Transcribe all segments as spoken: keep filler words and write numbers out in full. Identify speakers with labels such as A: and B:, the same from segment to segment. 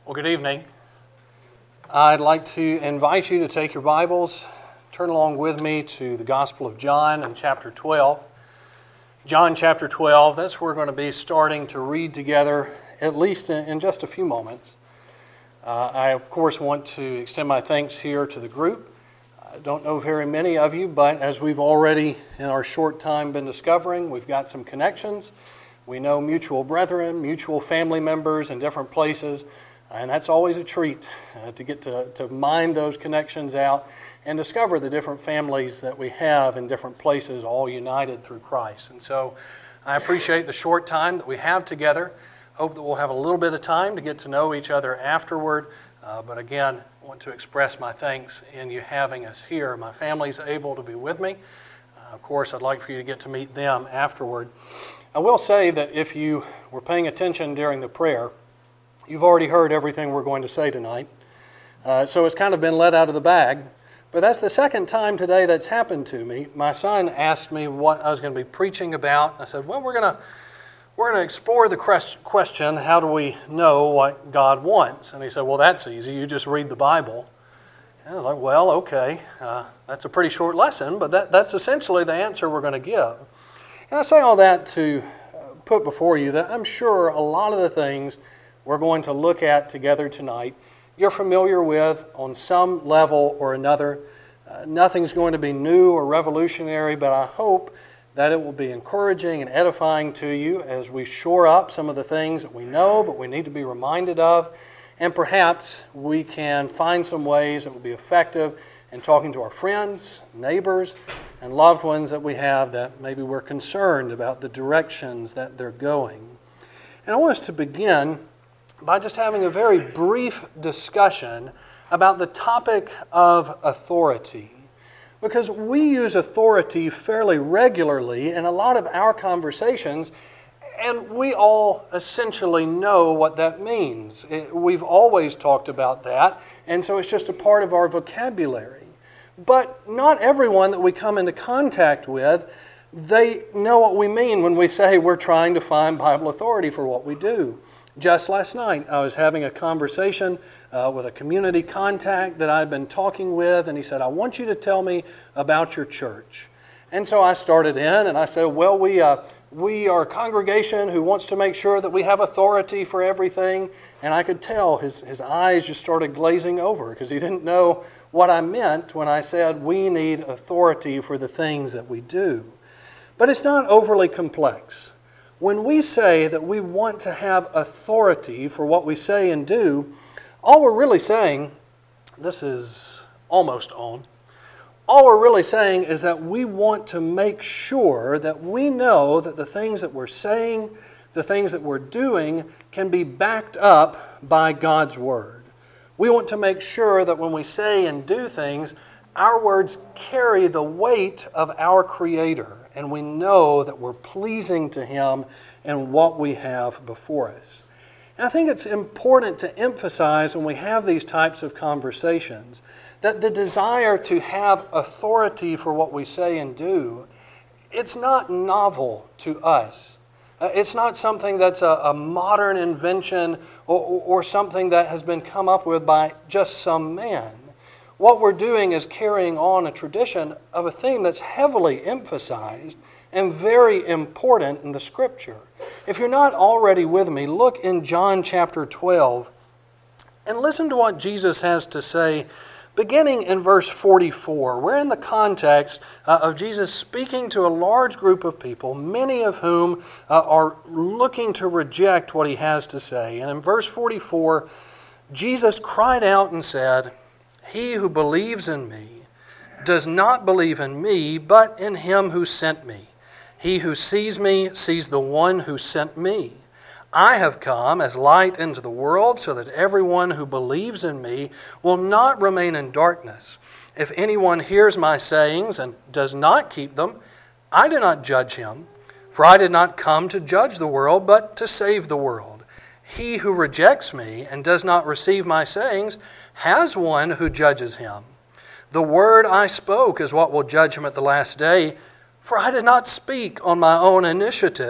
A: Well, good evening. I'd like to invite you to take your Bibles, turn along with me to the Gospel of John and chapter twelve. John chapter twelve, that's where we're going to be starting to read together, at least in just a few moments. Uh, I, of course, want to extend my thanks here to the group. I don't know very many of you, but as we've already in our short time been discovering, we've got some connections. We know mutual brethren, mutual family members in different places. And that's always a treat uh, to get to, to mine those connections out and discover the different families that we have in different places, all united through Christ. And so I appreciate the short time that we have together. Hope that we'll have a little bit of time to get to know each other afterward. Uh, but again, I want to express my thanks in you having us here. My family's able to be with me. Uh, of course, I'd like for you to get to meet them afterward. I will say that if you were paying attention during the prayer, you've already heard everything we're going to say tonight, uh, so it's kind of been let out of the bag. But that's the second time today that's happened to me. My son asked me what I was going to be preaching about. I said, well, we're going to we're going to explore the question, how do we know what God wants? And he said, well, that's easy. You just read the Bible. And I was like, well, okay, uh, that's a pretty short lesson, but that, that's essentially the answer we're going to give. And I say all that to put before you that I'm sure a lot of the things we're going to look at together tonight, you're familiar with on some level or another. Uh, nothing's going to be new or revolutionary, but I hope that it will be encouraging and edifying to you as we shore up some of the things that we know, but we need to be reminded of. And perhaps we can find some ways that will be effective in talking to our friends, neighbors, and loved ones that we have that maybe we're concerned about the directions that they're going. And I want us to begin by just having a very brief discussion about the topic of authority. Because we use authority fairly regularly in a lot of our conversations, and we all essentially know what that means. We've always talked about that, and so it's just a part of our vocabulary. But not everyone that we come into contact with, they know what we mean when we say we're trying to find Bible authority for what we do. Just last night, I was having a conversation uh, with a community contact that I'd been talking with, and he said, I want you to tell me about your church. And so I started in, and I said, well, we uh, we are a congregation who wants to make sure that we have authority for everything. And I could tell his, his eyes just started glazing over because he didn't know what I meant when I said we need authority for the things that we do. But it's not overly complex. When we say that we want to have authority for what we say and do, all we're really saying, this is almost on, all we're really saying is that we want to make sure that we know that the things that we're saying, the things that we're doing, can be backed up by God's Word. We want to make sure that when we say and do things, our words carry the weight of our Creator, and we know that we're pleasing to Him in what we have before us. And I think it's important to emphasize when we have these types of conversations that the desire to have authority for what we say and do, it's not novel to us. Uh, it's not something that's a, a modern invention or, or, or something that has been come up with by just some man. What we're doing is carrying on a tradition of a theme that's heavily emphasized and very important in the Scripture. If you're not already with me, look in John chapter twelve and listen to what Jesus has to say, beginning in verse forty-four. We're in the context uh, of Jesus speaking to a large group of people, many of whom uh, are looking to reject what He has to say. And in verse forty-four, Jesus cried out and said, "He who believes in me does not believe in me, but in Him who sent me. He who sees me sees the one who sent me. I have come as light into the world so that everyone who believes in me will not remain in darkness. If anyone hears my sayings and does not keep them, I do not judge him, for I did not come to judge the world, but to save the world. He who rejects me and does not receive my sayings has one who judges him. The word I spoke is what will judge him at the last day, for I did not speak on my own initiative,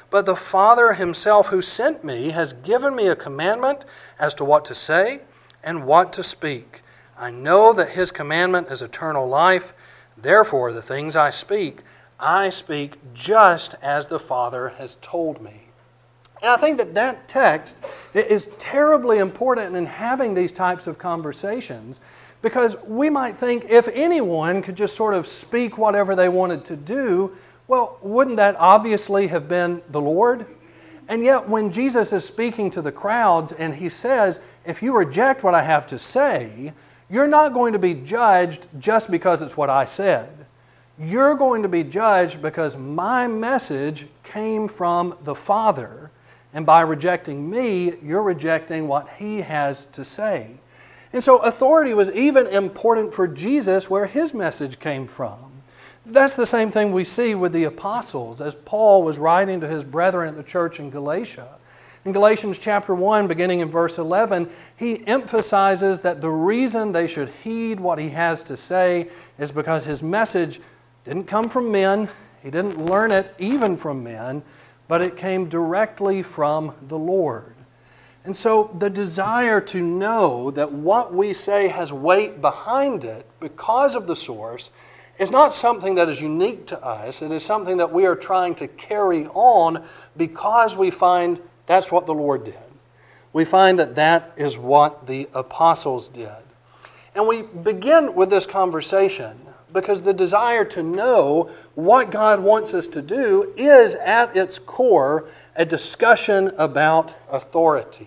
A: but the Father himself who sent me has given me a commandment as to what to say and what to speak. I know that his commandment is eternal life. Therefore, the things I speak, I speak just as the Father has told me. And I think that that text is terribly important in having these types of conversations, because we might think if anyone could just sort of speak whatever they wanted to do, well, wouldn't that obviously have been the Lord? And yet when Jesus is speaking to the crowds and he says, if you reject what I have to say, you're not going to be judged just because it's what I said. You're going to be judged because my message came from the Father. And by rejecting me, you're rejecting what he has to say. And so authority was even important for Jesus where his message came from. That's the same thing we see with the apostles as Paul was writing to his brethren at the church in Galatia. In Galatians chapter one, beginning in verse eleven, he emphasizes that the reason they should heed what he has to say is because his message didn't come from men. He didn't learn it even from men, but it came directly from the Lord. And so the desire to know that what we say has weight behind it because of the source is not something that is unique to us. It is something that we are trying to carry on because we find that's what the Lord did. We find that that is what the apostles did. And we begin with this conversation because the desire to know what God wants us to do is at its core a discussion about authority.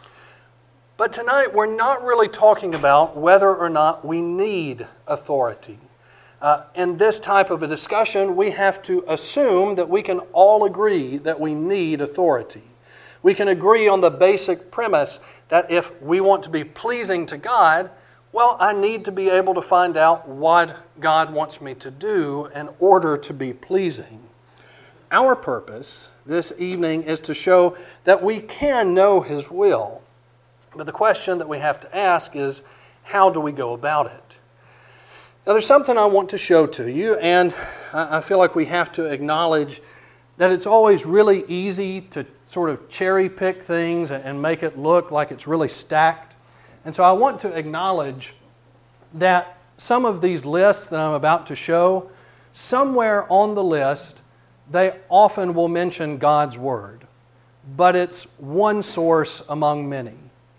A: But tonight we're not really talking about whether or not we need authority. Uh, in this type of a discussion, we have to assume that we can all agree that we need authority. We can agree on the basic premise that if we want to be pleasing to God, well, I need to be able to find out what God wants me to do in order to be pleasing. Our purpose this evening is to show that we can know His will. But the question that we have to ask is, how do we go about it? Now, there's something I want to show to you, and I feel like we have to acknowledge that it's always really easy to sort of cherry pick things and make it look like it's really stacked. And so I want to acknowledge that some of these lists that I'm about to show, somewhere on the list, they often will mention God's Word, but it's one source among many.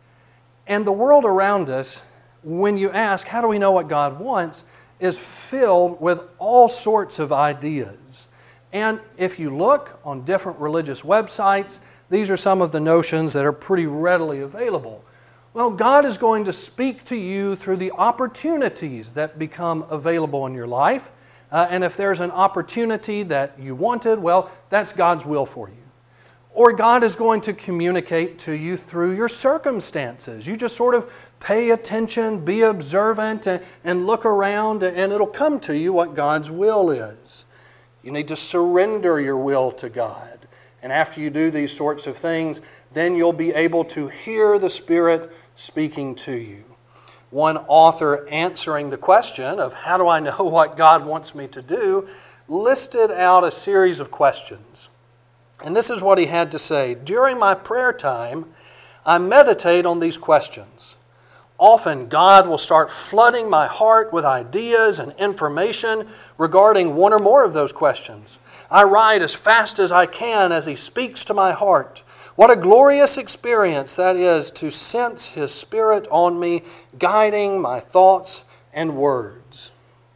A: And the world around us, when you ask, how do we know what God wants, is filled with all sorts of ideas. And if you look on different religious websites, these are some of the notions that are pretty readily available. Well, God is going to speak to you through the opportunities that become available in your life. Uh, and if there's an opportunity that you wanted, well, that's God's will for you. Or God is going to communicate to you through your circumstances. You just sort of pay attention, be observant, and, and look around, and it'll come to you what God's will is. You need to surrender your will to God. And after you do these sorts of things, then you'll be able to hear the Spirit speaking to you. One author answering the question of how do I know what God wants me to do listed out a series of questions. And this is what he had to say. During my prayer time, I meditate on these questions. Often God will start flooding my heart with ideas and information regarding one or more of those questions. I write as fast as I can as He speaks to my heart. What a glorious experience that is to sense His Spirit on me, guiding my thoughts and words.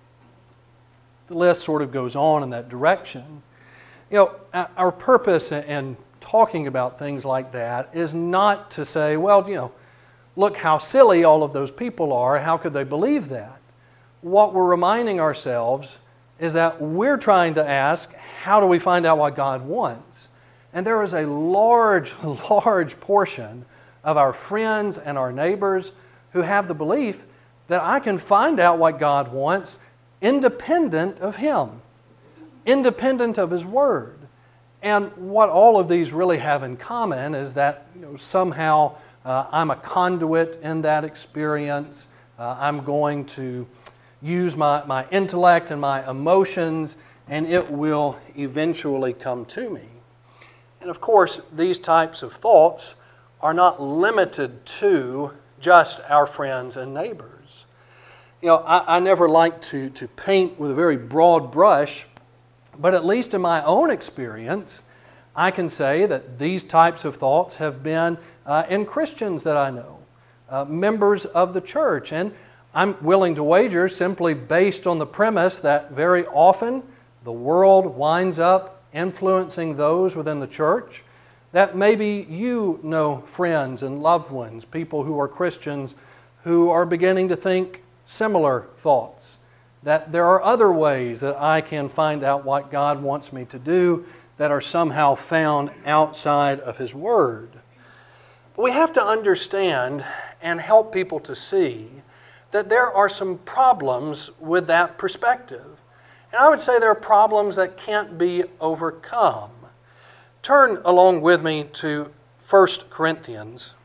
A: The list sort of goes on in that direction. You know, our purpose in talking about things like that is not to say, well, you know, look how silly all of those people are. How could they believe that? What we're reminding ourselves is that we're trying to ask, how do we find out what God wants? And there is a large, large portion of our friends and our neighbors who have the belief that I can find out what God wants independent of Him, independent of His Word. And what all of these really have in common is that, you know, somehow uh, I'm a conduit in that experience. Uh, I'm going to use my, my intellect and my emotions, and it will eventually come to me. And of course, these types of thoughts are not limited to just our friends and neighbors. You know, I, I never like to, to paint with a very broad brush, but at least in my own experience, I can say that these types of thoughts have been uh, in Christians that I know, uh, members of the church. And I'm willing to wager, simply based on the premise that very often the world winds up influencing those within the church, that maybe you know friends and loved ones, people who are Christians, who are beginning to think similar thoughts, that there are other ways that I can find out what God wants me to do that are somehow found outside of His Word. But we have to understand and help people to see that there are some problems with that perspective. And I would say there are problems that can't be overcome. Turn along with me to First Corinthians.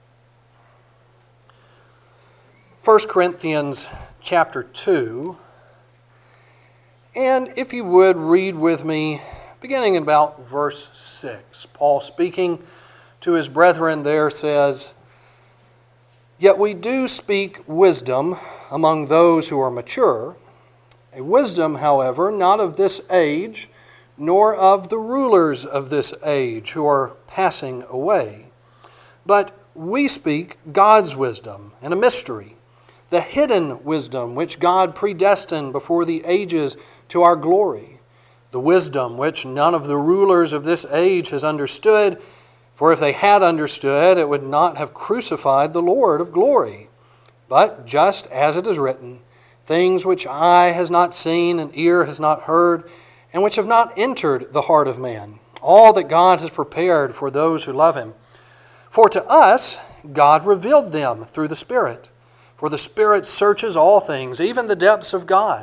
A: First Corinthians chapter two. And if you would read with me, beginning in about verse six. Paul, speaking to his brethren there, says, "Yet we do speak wisdom among those who are mature, a wisdom, however, not of this age, nor of the rulers of this age who are passing away. But we speak God's wisdom in a mystery, the hidden wisdom which God predestined before the ages to our glory, the wisdom which none of the rulers of this age has understood, for if they had understood, it would not have crucified the Lord of glory. But just as it is written, things which eye has not seen and ear has not heard, and which have not entered the heart of man, all that God has prepared for those who love Him. For to us God revealed them through the Spirit. For the Spirit searches all things, even the depths of God.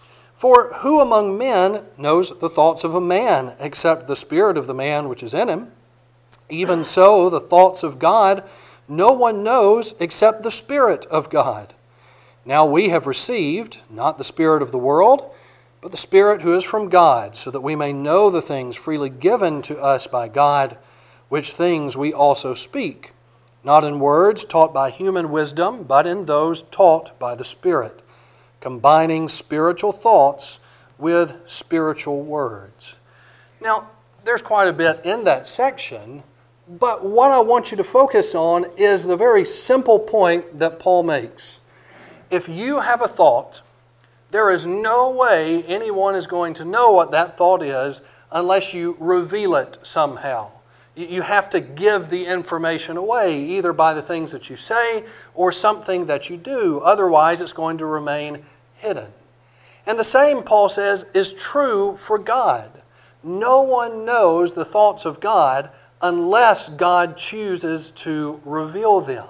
A: For who among men knows the thoughts of a man, except the spirit of the man which is in him? Even so, the thoughts of God no one knows except the Spirit of God. Now we have received, not the spirit of the world, but the Spirit who is from God, so that we may know the things freely given to us by God, which things we also speak, not in words taught by human wisdom, but in those taught by the Spirit, combining spiritual thoughts with spiritual words." Now, there's quite a bit in that section, but what I want you to focus on is the very simple point that Paul makes. If you have a thought, there is no way anyone is going to know what that thought is unless you reveal it somehow. You have to give the information away, either by the things that you say or something that you do. Otherwise, it's going to remain hidden. And the same, Paul says, is true for God. No one knows the thoughts of God unless God chooses to reveal them.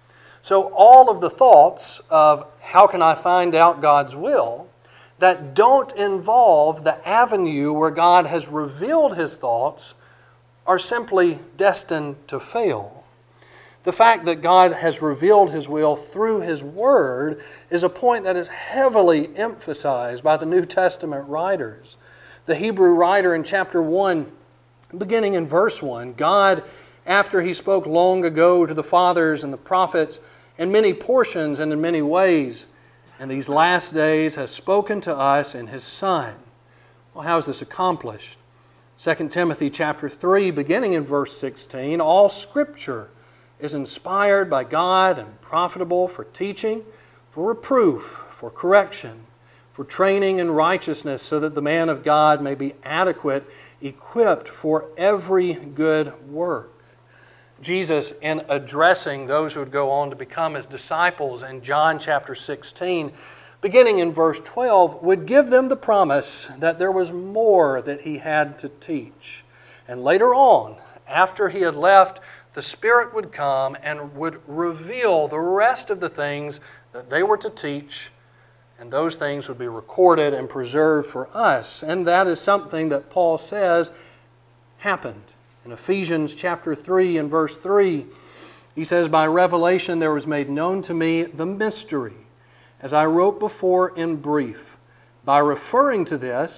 A: So all of the thoughts of how can I find out God's will that don't involve the avenue where God has revealed His thoughts are simply destined to fail. The fact that God has revealed His will through His Word is a point that is heavily emphasized by the New Testament writers. The Hebrew writer in chapter one, beginning in verse one, God, after He spoke long ago to the fathers and the prophets in many portions and in many ways, in these last days has spoken to us in His Son. Well, how is this accomplished? Second Timothy chapter three, beginning in verse sixteen, all Scripture is inspired by God and profitable for teaching, for reproof, for correction, for training in righteousness, so that the man of God may be adequate, equipped for every good work. Jesus, in addressing those who would go on to become His disciples in John chapter sixteen, beginning in verse twelve, would give them the promise that there was more that He had to teach. And later on, after He had left, the Spirit would come and would reveal the rest of the things that they were to teach, and those things would be recorded and preserved for us. And that is something that Paul says happened. In Ephesians chapter three and verse three, he says, "By revelation there was made known to me the mystery, as I wrote before in brief. By referring to this,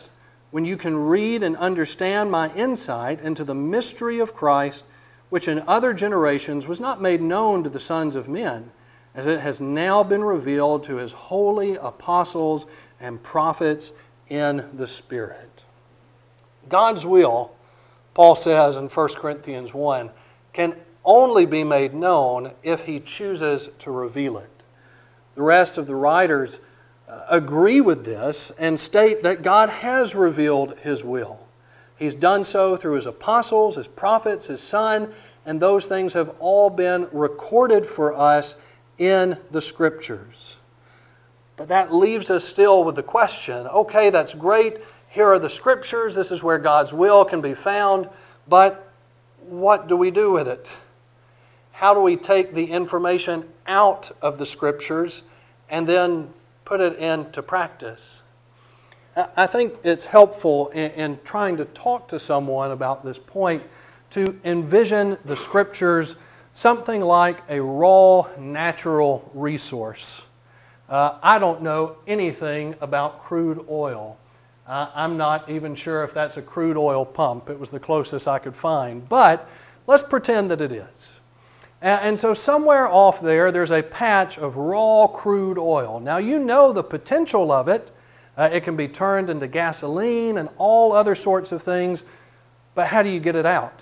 A: when you can read and understand my insight into the mystery of Christ, which in other generations was not made known to the sons of men, as it has now been revealed to His holy apostles and prophets in the Spirit. God's will, Paul says in First Corinthians one, can only be made known if He chooses to reveal it. The rest of the writers uh, agree with this and state that God has revealed His will. He's done so through His apostles, His prophets, His Son, and those things have all been recorded for us in the Scriptures. But that leaves us still with the question, okay, that's great. Here are the Scriptures. This is where God's will can be found. But what do we do with it? How do we take the information out of the Scriptures and then put it into practice? I think it's helpful in, in trying to talk to someone about this point to envision the Scriptures something like a raw, natural resource. Uh, I don't know anything about crude oil. Uh, I'm not even sure if that's a crude oil pump. It was the closest I could find. But let's pretend that it is. And, and so somewhere off there, there's a patch of raw crude oil. Now you know the potential of it. Uh, it can be turned into gasoline and all other sorts of things. But how do you get it out?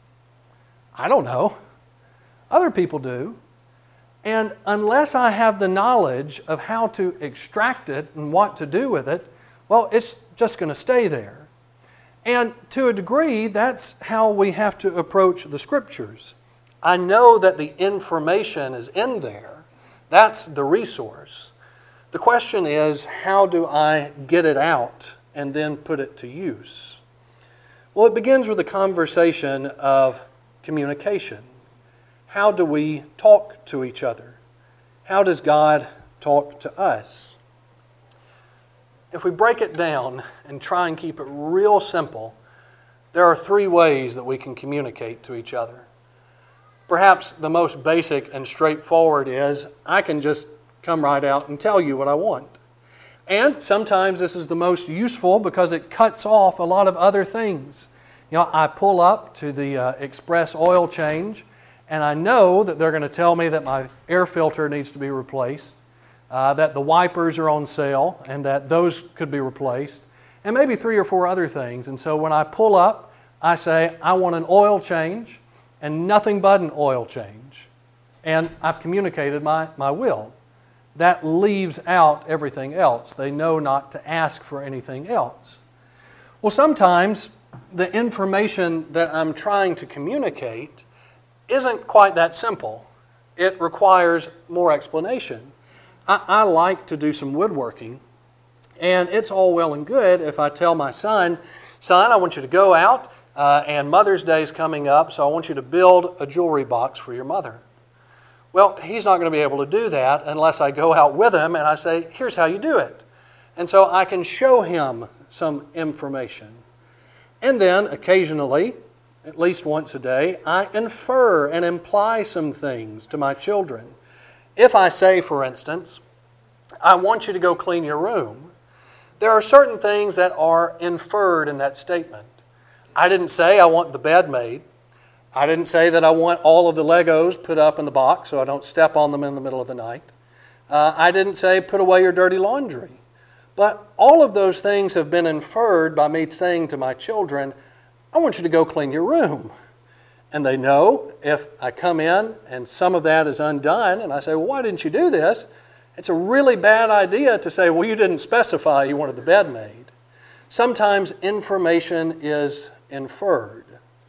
A: I don't know. Other people do. And unless I have the knowledge of how to extract it and what to do with it, well, it's just going to stay there. And to a degree, that's how we have to approach the Scriptures. I know that the information is in there. That's the resource. The question is, how do I get it out and then put it to use? Well, it begins with a conversation of communication. How do we talk to each other? How does God talk to us? If we break it down and try and keep it real simple, there are three ways that we can communicate to each other. Perhaps the most basic and straightforward is I can just come right out and tell you what I want. And sometimes this is the most useful because it cuts off a lot of other things. You know, I pull up to the uh, express oil change and I know that they're going to tell me that my air filter needs to be replaced, uh, that the wipers are on sale and that those could be replaced, and maybe three or four other things. And so when I pull up, I say, I want an oil change and nothing but an oil change. And I've communicated my, my will. That leaves out everything else. They know not to ask for anything else. Well, sometimes the information that I'm trying to communicate isn't quite that simple. It requires more explanation. I, I like to do some woodworking, and it's all well and good if I tell my son, son, I want you to go out, uh, and Mother's Day is coming up, so I want you to build a jewelry box for your mother. Well, he's not going to be able to do that unless I go out with him and I say, here's how you do it. And so I can show him some information. And then occasionally, at least once a day, I infer and imply some things to my children. If I say, for instance, I want you to go clean your room, there are certain things that are inferred in that statement. I didn't say I want the bed made. I didn't say that I want all of the Legos put up in the box so I don't step on them in the middle of the night. Uh, I didn't say put away your dirty laundry. But all of those things have been inferred by me saying to my children, I want you to go clean your room. And they know if I come in and some of that is undone and I say, well, why didn't you do this? It's a really bad idea to say, well, you didn't specify you wanted the bed made. Sometimes information is inferred.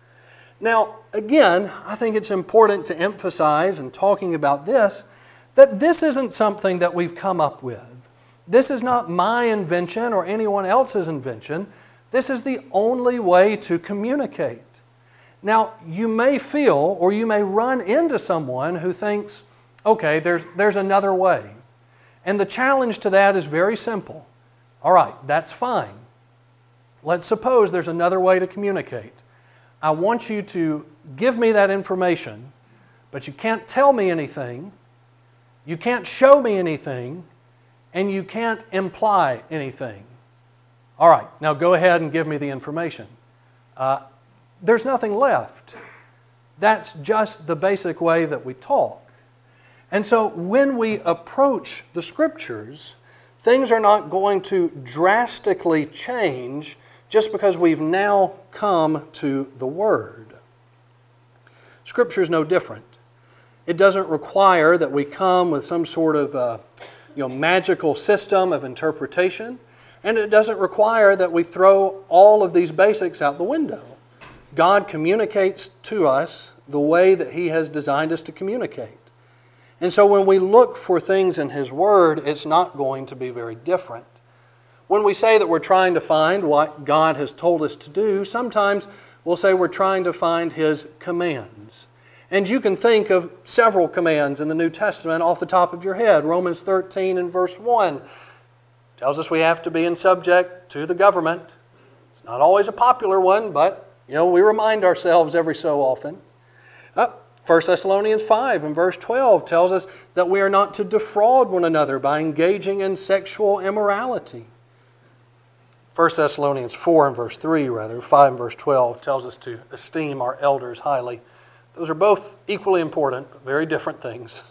A: Now, again, I think it's important to emphasize in talking about this that this isn't something that we've come up with. This is not my invention or anyone else's invention. This is the only way to communicate. Now, you may feel or you may run into someone who thinks, okay, there's, there's another way. And the challenge to that is very simple. All right, that's fine. Let's suppose there's another way to communicate. I want you to give me that information, but you can't tell me anything, you can't show me anything, and you can't imply anything. All right, now go ahead and give me the information. Uh, there's nothing left. That's just the basic way that we talk. And so when we approach the Scriptures, things are not going to drastically change just because we've now come to the Word. Scripture is no different. It doesn't require that we come with some sort of uh, you know, magical system of interpretation, and it doesn't require that we throw all of these basics out the window. God communicates to us the way that He has designed us to communicate. And so when we look for things in His Word, it's not going to be very different. When we say that we're trying to find what God has told us to do, sometimes we'll say we're trying to find His commands. And you can think of several commands in the New Testament off the top of your head. Romans thirteen and verse one tells us we have to be in subject to the government. It's not always a popular one, but you know we remind ourselves every so often. Uh, First Thessalonians five and verse twelve tells us that we are not to defraud one another by engaging in sexual immorality. First Thessalonians four and verse three, rather, five and verse twelve tells us to esteem our elders highly. Those are both equally important, but very different things.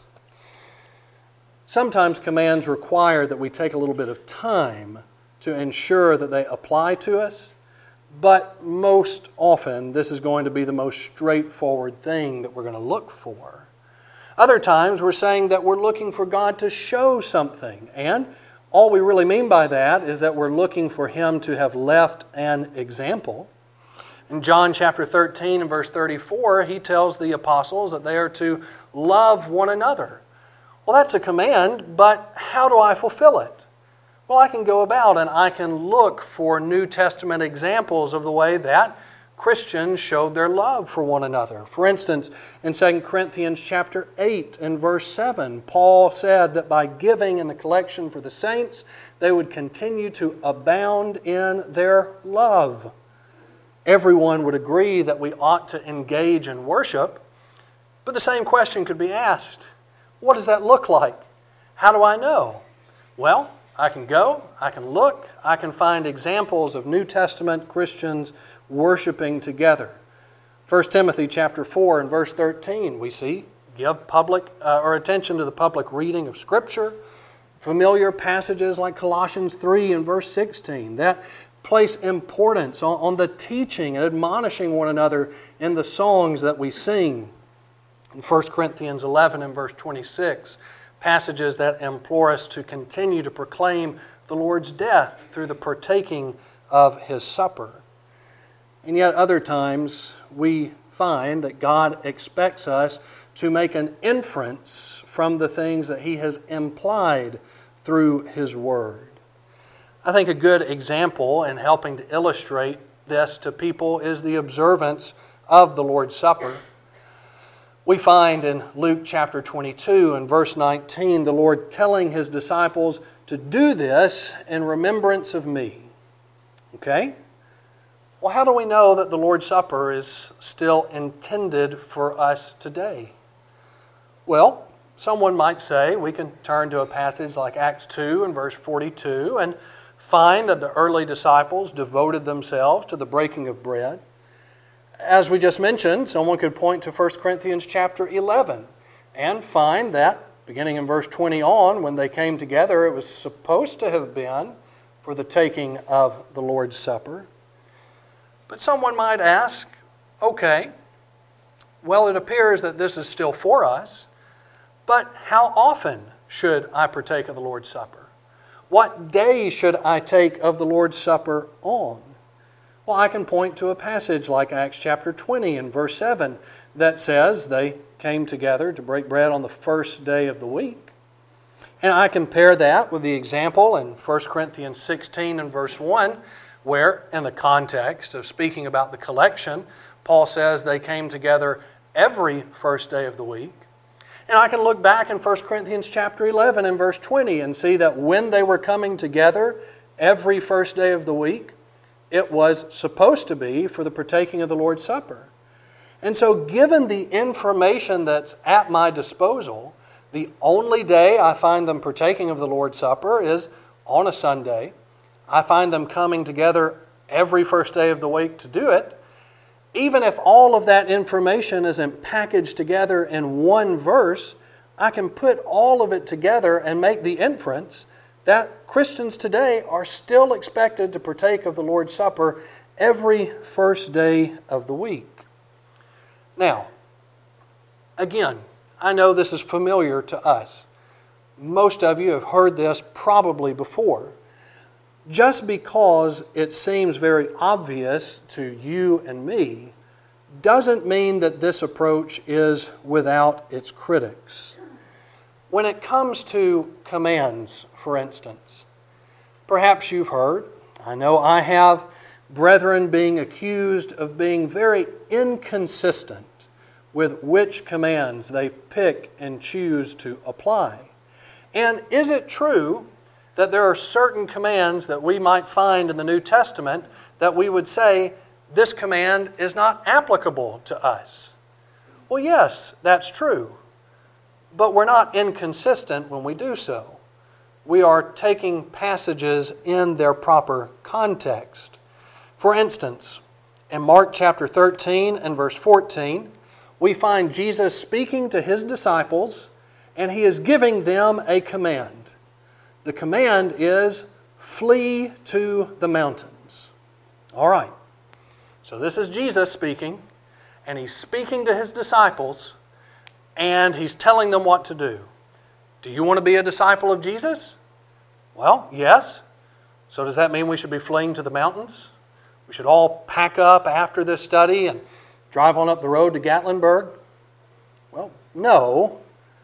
A: Sometimes commands require that we take a little bit of time to ensure that they apply to us, but most often this is going to be the most straightforward thing that we're going to look for. Other times we're saying that we're looking for God to show something, and all we really mean by that is that we're looking for Him to have left an example. In John chapter thirteen and verse thirty-four, He tells the apostles that they are to love one another. Well, that's a command, but how do I fulfill it? Well, I can go about and I can look for New Testament examples of the way that Christians showed their love for one another. For instance, in Second Corinthians chapter eight and verse seven, Paul said that by giving in the collection for the saints, they would continue to abound in their love. Everyone would agree that we ought to engage in worship, but the same question could be asked. What does that look like? How do I know? Well, I can go, I can look, I can find examples of New Testament Christians worshiping together. First Timothy chapter four and verse thirteen, we see, give public uh, or attention to the public reading of Scripture. Familiar passages like Colossians three and verse sixteen, that place importance on, on the teaching and admonishing one another in the songs that we sing. In First Corinthians eleven and verse twenty-six, passages that implore us to continue to proclaim the Lord's death through the partaking of His supper. And yet other times we find that God expects us to make an inference from the things that He has implied through His Word. I think a good example in helping to illustrate this to people is the observance of the Lord's Supper. We find in Luke chapter twenty-two and verse nineteen, the Lord telling His disciples to do this in remembrance of me. Okay? Well, how do we know that the Lord's Supper is still intended for us today? Well, someone might say we can turn to a passage like Acts two and verse forty-two and find that the early disciples devoted themselves to the breaking of bread. As we just mentioned, someone could point to First Corinthians chapter eleven and find that, beginning in verse twenty on, when they came together, it was supposed to have been for the taking of the Lord's Supper. But someone might ask, okay, well, it appears that this is still for us, but how often should I partake of the Lord's Supper? What day should I take of the Lord's Supper on? Well, I can point to a passage like Acts chapter twenty and verse seven that says they came together to break bread on the first day of the week. And I compare that with the example in First Corinthians sixteen and verse one, where in the context of speaking about the collection, Paul says they came together every first day of the week. And I can look back in First Corinthians chapter eleven and verse twenty and see that when they were coming together every first day of the week, it was supposed to be for the partaking of the Lord's Supper. And so given the information that's at my disposal, the only day I find them partaking of the Lord's Supper is on a Sunday. I find them coming together every first day of the week to do it. Even if all of that information isn't packaged together in one verse, I can put all of it together and make the inference that Christians today are still expected to partake of the Lord's Supper every first day of the week. Now, again, I know this is familiar to us. Most of you have heard this probably before. Just because it seems very obvious to you and me doesn't mean that this approach is without its critics. When it comes to commands, for instance, perhaps you've heard, I know I have, brethren being accused of being very inconsistent with which commands they pick and choose to apply. And is it true that there are certain commands that we might find in the New Testament that we would say, this command is not applicable to us? Well, yes, that's true. But we're not inconsistent when we do so. We are taking passages in their proper context. For instance, in Mark chapter thirteen and verse fourteen, we find Jesus speaking to His disciples, and He is giving them a command. The command is, flee to the mountains. All right. So this is Jesus speaking, and He's speaking to His disciples, and He's telling them what to do. Do you want to be a disciple of Jesus? Well, yes. So does that mean we should be fleeing to the mountains? We should all pack up after this study and drive on up the road to Gatlinburg? Well, no.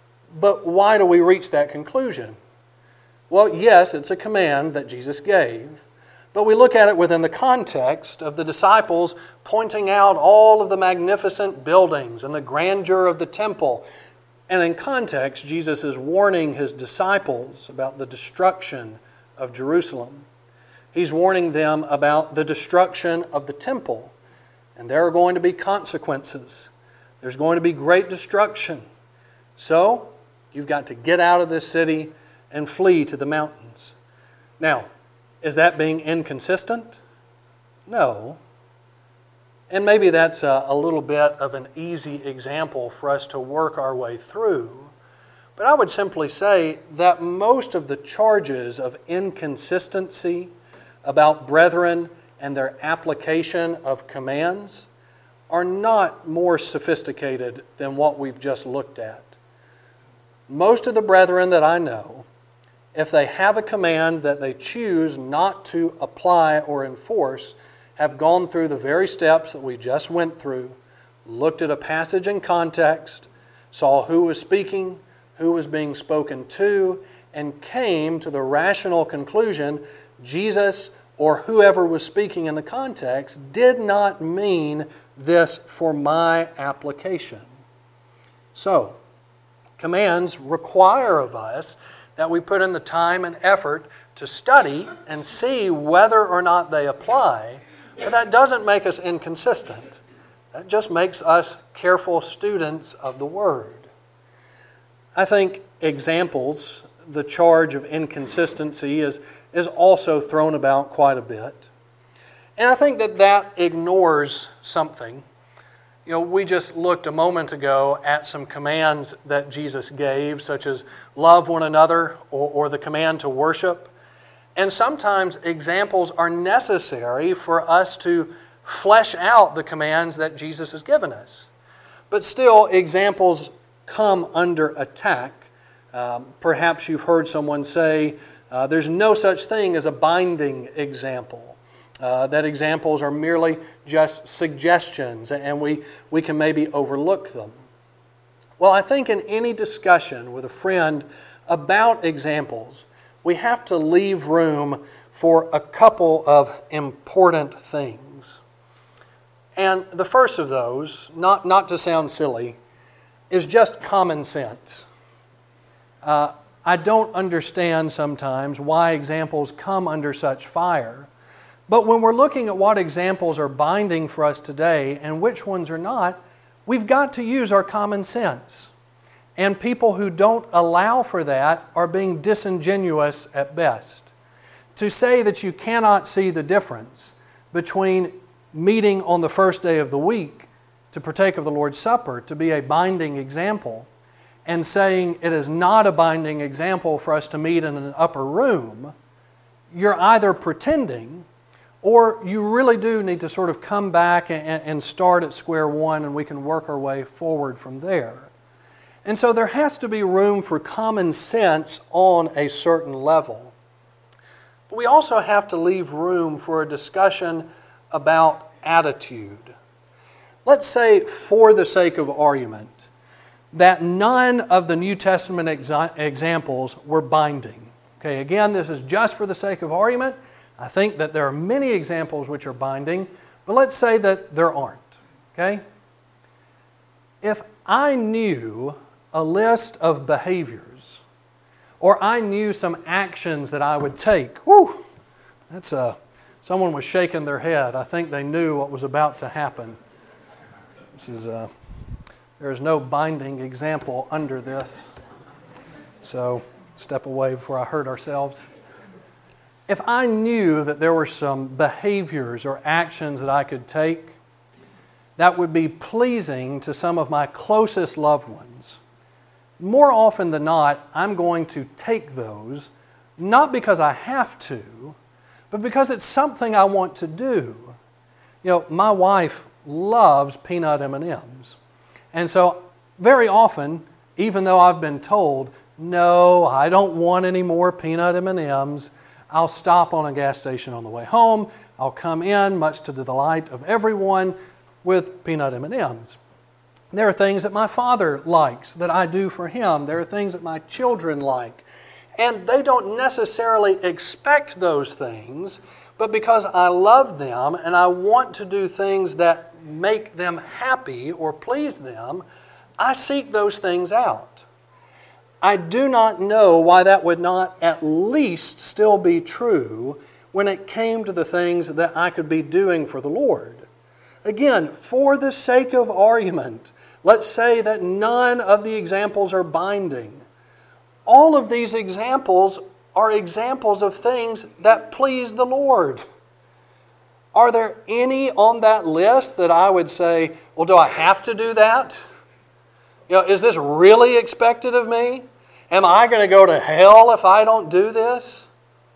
A: But why do we reach that conclusion? Well, yes, it's a command that Jesus gave, but we look at it within the context of the disciples pointing out all of the magnificent buildings and the grandeur of the temple. And in context, Jesus is warning His disciples about the destruction of Jerusalem. He's warning them about the destruction of the temple. And there are going to be consequences. There's going to be great destruction. So, you've got to get out of this city and flee to the mountains. Now, is that being inconsistent? No. And maybe that's a, a little bit of an easy example for us to work our way through. But I would simply say that most of the charges of inconsistency about brethren and their application of commands are not more sophisticated than what we've just looked at. Most of the brethren that I know, if they have a command that they choose not to apply or enforce, have gone through the very steps that we just went through, looked at a passage in context, saw who was speaking, who was being spoken to, and came to the rational conclusion Jesus or whoever was speaking in the context did not mean this for my application. So, commands require of us that we put in the time and effort to study and see whether or not they apply, but that doesn't make us inconsistent. That just makes us careful students of the Word. I think examples, the charge of inconsistency is, is also thrown about quite a bit. And I think that that ignores something. You know, we just looked a moment ago at some commands that Jesus gave, such as love one another or, or the command to worship. And sometimes examples are necessary for us to flesh out the commands that Jesus has given us. But still, examples come under attack. Um, perhaps you've heard someone say, uh, there's no such thing as a binding example. Uh, that examples are merely just suggestions and we, we can maybe overlook them. Well, I think in any discussion with a friend about examples, we have to leave room for a couple of important things. And the first of those, not, not to sound silly, is just common sense. Uh, I don't understand sometimes why examples come under such fire. But when we're looking at what examples are binding for us today and which ones are not, we've got to use our common sense. And people who don't allow for that are being disingenuous at best. to say that you cannot see the difference between meeting on the first day of the week to partake of the Lord's Supper, to be a binding example, and saying it is not a binding example for us to meet in an upper room, you're either pretending or you really do need to sort of come back and, and start at square one, and we can work our way forward from there. And so there has to be room for common sense on a certain level. But we also have to leave room for a discussion about attitude. Let's say, for the sake of argument, that none of the New Testament exa- examples were binding. Okay, again, this is just for the sake of argument. I think that there are many examples which are binding, but let's say that there aren't. Okay? If I knew a list of behaviors, or I knew some actions that I would take, whew, that's a, someone was shaking their head. I think they knew what was about to happen. This is a, there is no binding example under this. So step away before I hurt ourselves. If I knew that there were some behaviors or actions that I could take that would be pleasing to some of my closest loved ones, more often than not, I'm going to take those, not because I have to, but because it's something I want to do. You know, my wife loves peanut M and M's. And so very often, even though I've been told, no, I don't want any more peanut M and M's, I'll stop on a gas station on the way home. I'll come in, much to the delight of everyone, with peanut M and M's. There are things that my father likes that I do for him. There are things that my children like. And they don't necessarily expect those things, but because I love them and I want to do things that make them happy or please them, I seek those things out. I do not know why that would not at least still be true when it came to the things that I could be doing for the Lord. Again, for the sake of argument, let's say that none of the examples are binding. All of these examples are examples of things that please the Lord. Are there any on that list that I would say, well, do I have to do that? You know, is this really expected of me? Am I going to go to hell if I don't do this?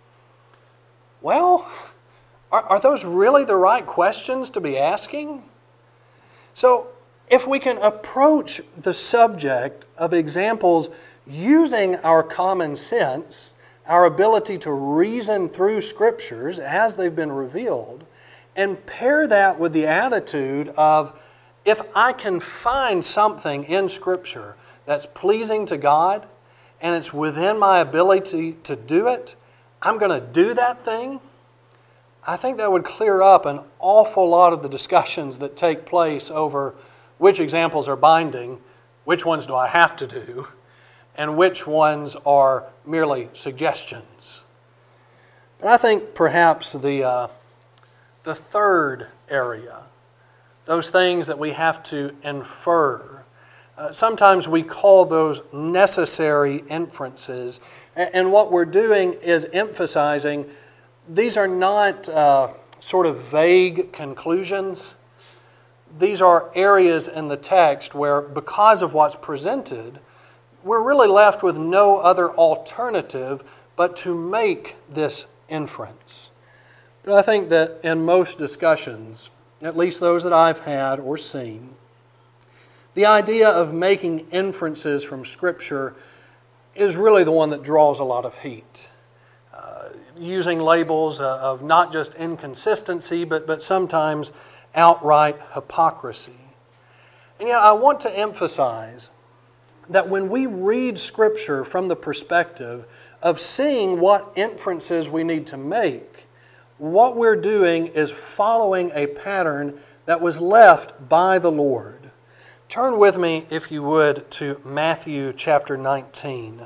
A: Well, are, are those really the right questions to be asking? So, if we can approach the subject of examples using our common sense, our ability to reason through Scriptures as they've been revealed, and pair that with the attitude of, if I can find something in Scripture that's pleasing to God, and it's within my ability to do it, I'm going to do that thing, I think that would clear up an awful lot of the discussions that take place over which examples are binding, which ones do I have to do, and which ones are merely suggestions. But I think perhaps the, uh, the third area, those things that we have to infer, uh, sometimes we call those necessary inferences, and, and what we're doing is emphasizing these are not uh, sort of vague conclusions. These are areas in the text where, because of what's presented, we're really left with no other alternative but to make this inference. But I think that in most discussions, at least those that I've had or seen, the idea of making inferences from Scripture is really the one that draws a lot of heat. Uh, using labels uh, of not just inconsistency, but, but sometimes outright hypocrisy. And yet I want to emphasize that when we read Scripture from the perspective of seeing what inferences we need to make, what we're doing is following a pattern that was left by the Lord. Turn with me, if you would, to Matthew chapter nineteen.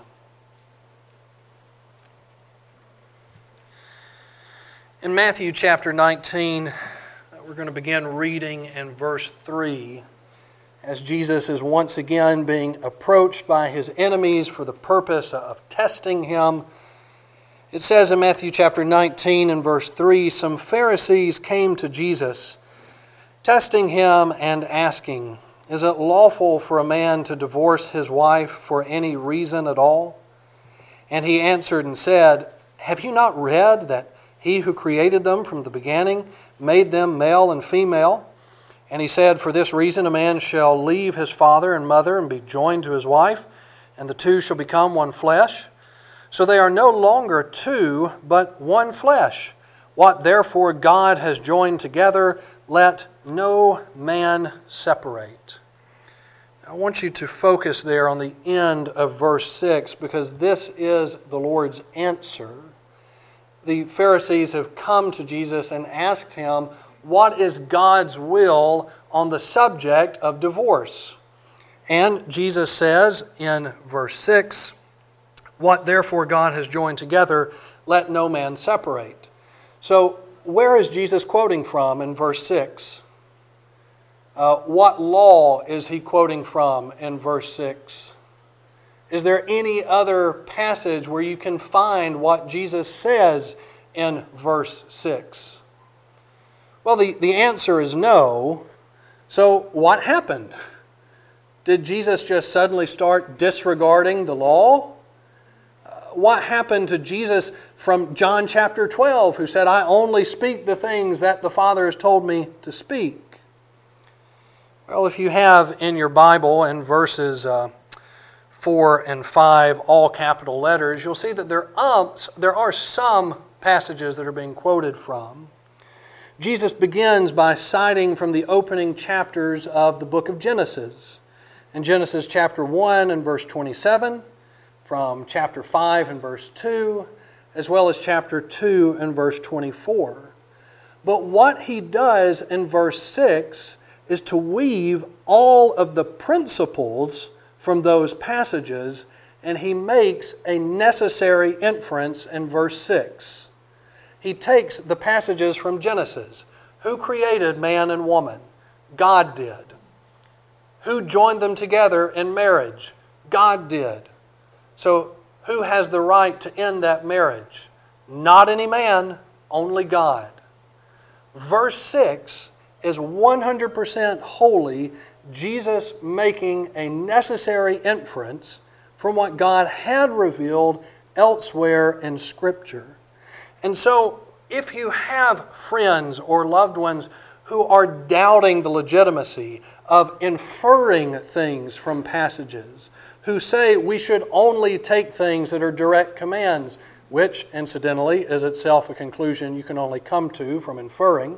A: In Matthew chapter nineteen, we're going to begin reading in verse three, as Jesus is once again being approached by his enemies for the purpose of testing him. It says in Matthew chapter nineteen and verse three, some Pharisees came to Jesus, testing him and asking, "Is it lawful for a man to divorce his wife for any reason at all?" And he answered and said, "Have you not read that he who created them from the beginning made them male and female? And he said, for this reason a man shall leave his father and mother and be joined to his wife, and the two shall become one flesh. So they are no longer two, but one flesh. What therefore God has joined together, let no man separate." I want you to focus there on the end of verse six, because this is the Lord's answer. The Pharisees have come to Jesus and asked him, what is God's will on the subject of divorce? And Jesus says in verse six, "What therefore God has joined together, let no man separate." So where is Jesus quoting from in verse six? Uh, what law is he quoting from in verse six? Is there any other passage where you can find what Jesus says in verse six? Well, the, the answer is no. So what happened? Did Jesus just suddenly start disregarding the law? Uh, what happened to Jesus from John chapter twelve, who said, "I only speak the things that the Father has told me to speak"? Well, if you have in your Bible in verses uh, four and five, all capital letters, you'll see that there, um, there are some passages that are being quoted from. Jesus begins by citing from the opening chapters of the book of Genesis. In Genesis chapter one and verse twenty-seven, from chapter five and verse two, as well as chapter two and verse twenty-four. But what he does in verse six is to weave all of the principles from those passages, and he makes a necessary inference in verse six. He takes the passages from Genesis. Who created man and woman? God did. Who joined them together in marriage? God did. So who has the right to end that marriage? Not any man, only God. Verse six is one hundred percent wholly Jesus making a necessary inference from what God had revealed elsewhere in Scripture. And so, if you have friends or loved ones who are doubting the legitimacy of inferring things from passages, who say we should only take things that are direct commands, which, incidentally, is itself a conclusion you can only come to from inferring,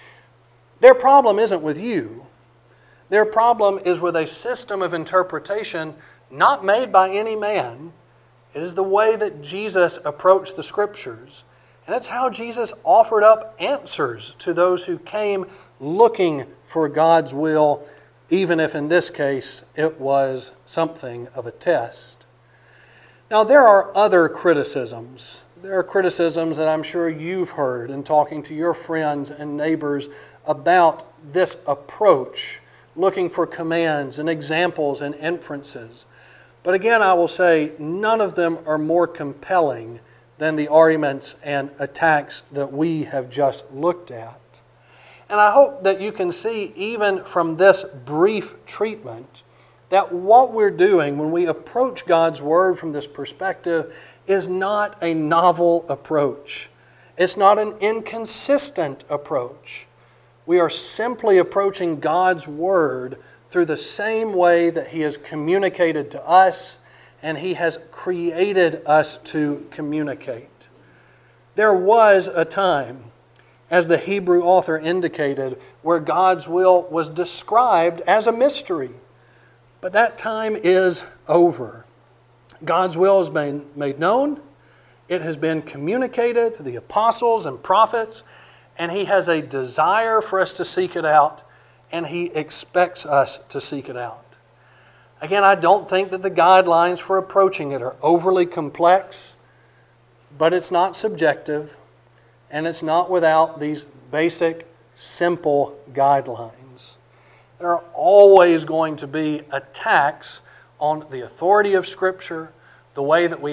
A: their problem isn't with you. Their problem is with a system of interpretation not made by any man. It is the way that Jesus approached the Scriptures. And it's how Jesus offered up answers to those who came looking for God's will, even if in this case it was something of a test. Now, there are other criticisms. There are criticisms that I'm sure you've heard in talking to your friends and neighbors about this approach, looking for commands and examples and inferences. But again, I will say none of them are more compelling than the arguments and attacks that we have just looked at. And I hope that you can see, even from this brief treatment, that what we're doing when we approach God's Word from this perspective is not a novel approach. It's not an inconsistent approach. We are simply approaching God's Word through the same way that He has communicated to us and He has created us to communicate. There was a time, as the Hebrew author indicated, where God's will was described as a mystery. But that time is over. God's will has been made known. It has been communicated to the apostles and prophets, and He has a desire for us to seek it out, and He expects us to seek it out. Again, I don't think that the guidelines for approaching it are overly complex, but it's not subjective, and it's not without these basic, simple guidelines. There are always going to be attacks on the authority of Scripture, the way that we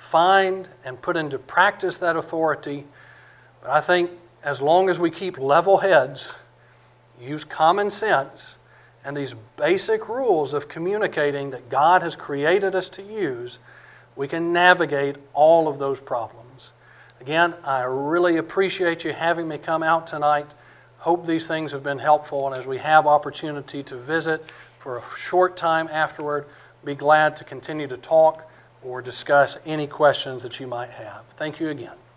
A: find and put into practice that authority. But I think as long as we keep level heads, use common sense, and these basic rules of communicating that God has created us to use, we can navigate all of those problems. Again, I really appreciate you having me come out tonight. Hope these things have been helpful, and as we have opportunity to visit for a short time afterward, be glad to continue to talk or discuss any questions that you might have. Thank you again.